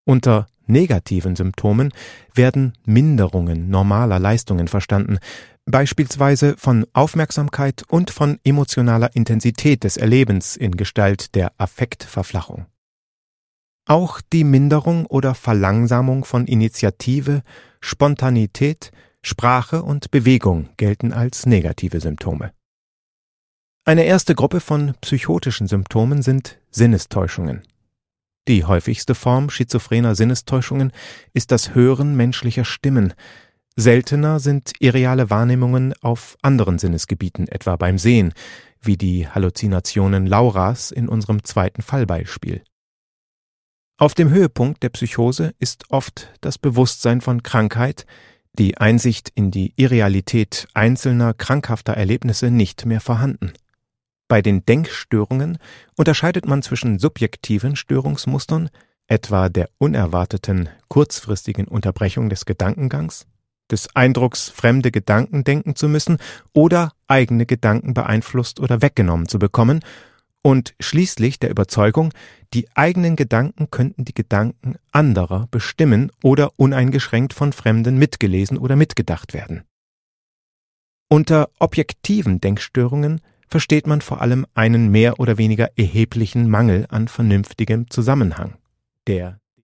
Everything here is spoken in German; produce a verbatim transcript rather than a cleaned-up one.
Unter negativen Symptomen werden Minderungen normaler Leistungen verstanden, beispielsweise von Aufmerksamkeit und von emotionaler Intensität des Erlebens in Gestalt der Affektverflachung. Auch die Minderung oder Verlangsamung von Initiative, Spontanität, Sprache und Bewegung gelten als negative Symptome. Eine erste Gruppe von psychotischen Symptomen sind Sinnestäuschungen. Die häufigste Form schizophrener Sinnestäuschungen ist das Hören menschlicher Stimmen. Seltener sind irreale Wahrnehmungen auf anderen Sinnesgebieten, etwa beim Sehen, wie die Halluzinationen Lauras in unserem zweiten Fallbeispiel. Auf dem Höhepunkt der Psychose ist oft das Bewusstsein von Krankheit, die Einsicht in die Irrealität einzelner krankhafter Erlebnisse nicht mehr vorhanden. Bei den Denkstörungen unterscheidet man zwischen subjektiven Störungsmustern, etwa der unerwarteten, kurzfristigen Unterbrechung des Gedankengangs, des Eindrucks, fremde Gedanken denken zu müssen oder eigene Gedanken beeinflusst oder weggenommen zu bekommen, und schließlich der Überzeugung, die eigenen Gedanken könnten die Gedanken anderer bestimmen oder uneingeschränkt von Fremden mitgelesen oder mitgedacht werden. Unter objektiven Denkstörungen versteht man vor allem einen mehr oder weniger erheblichen Mangel an vernünftigem Zusammenhang, der